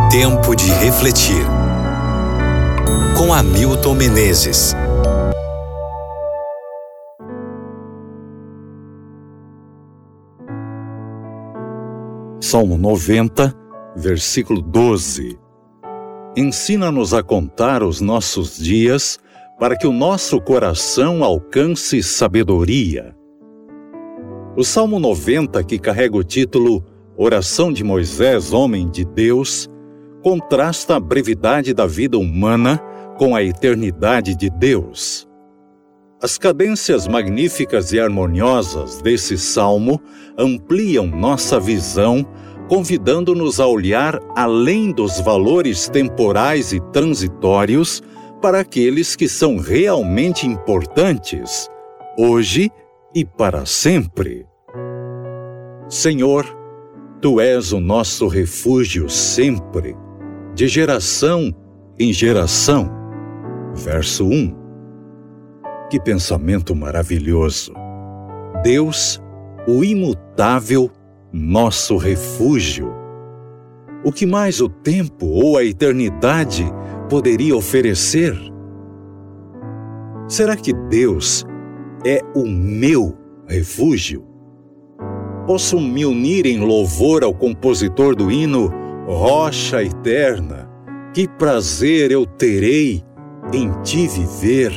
Tempo de refletir. Com Hamilton Menezes. Salmo 90, versículo 12. Ensina-nos a contar os nossos dias, para que o nosso coração alcance sabedoria. O Salmo 90, que carrega o título Oração de Moisés, Homem de Deus, contrasta a brevidade da vida humana com a eternidade de Deus. As cadências magníficas e harmoniosas desse salmo ampliam nossa visão, convidando-nos a olhar além dos valores temporais e transitórios para aqueles que são realmente importantes, hoje e para sempre. Senhor, Tu és o nosso refúgio sempre, de geração em geração. Verso 1. Que pensamento maravilhoso! Deus, o imutável, nosso refúgio. O que mais o tempo ou a eternidade poderia oferecer? Será que Deus é o meu refúgio? Posso me unir em louvor ao compositor do hino Rocha Eterna, que prazer eu terei em Ti viver.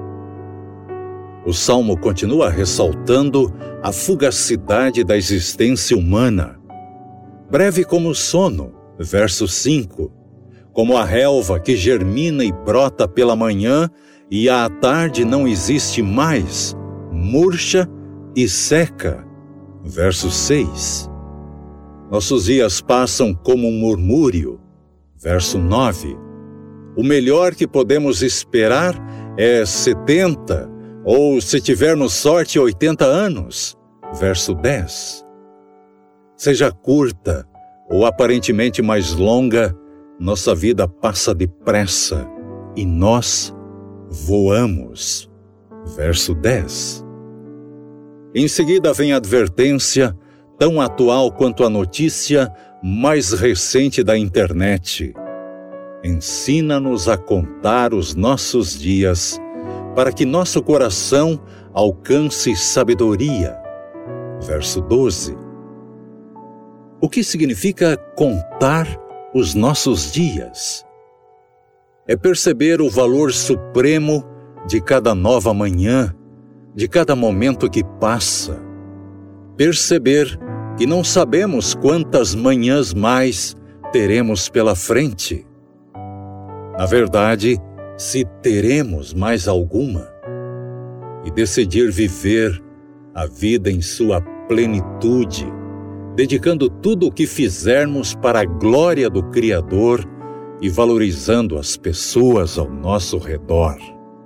O Salmo continua ressaltando a fugacidade da existência humana. Breve como o sono, verso 5, como a relva que germina e brota pela manhã e à tarde não existe mais, murcha e seca. Verso 6. Nossos dias passam como um murmúrio. Verso 9. O melhor que podemos esperar é 70, ou se tivermos sorte, 80 anos. Verso 10. Seja curta ou aparentemente mais longa, nossa vida passa depressa e nós voamos. Verso 10. Em seguida vem a advertência, tão atual quanto a notícia mais recente da internet. Ensina-nos a contar os nossos dias, para que nosso coração alcance sabedoria. Verso 12. O que significa contar os nossos dias? É perceber o valor supremo de cada nova manhã, de cada momento que passa. Perceber que não sabemos quantas manhãs mais teremos pela frente. Na verdade, se teremos mais alguma. E decidir viver a vida em sua plenitude, dedicando tudo o que fizermos para a glória do Criador e valorizando as pessoas ao nosso redor.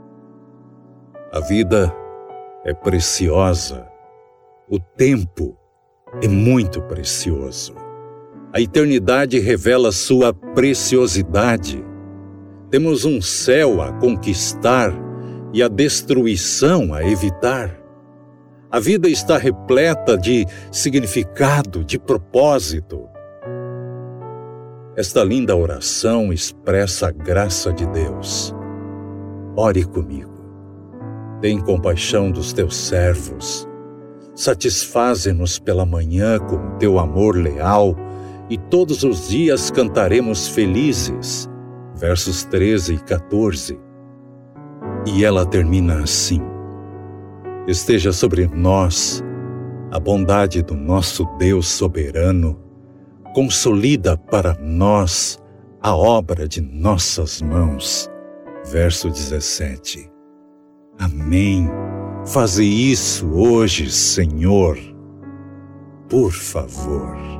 A vida é preciosa. O tempo é muito precioso. A eternidade revela sua preciosidade. Temos um céu a conquistar e a destruição a evitar. A vida está repleta de significado, de propósito. Esta linda oração expressa a graça de Deus. Ore comigo. Tem compaixão dos teus servos. Satisfaze-nos pela manhã com o teu amor leal e todos os dias cantaremos felizes. Versos 13 e 14. E ela termina assim. Esteja sobre nós a bondade do nosso Deus soberano. Consolida para nós a obra de nossas mãos. Verso 17. Amém. Faze isso hoje, Senhor. Por favor.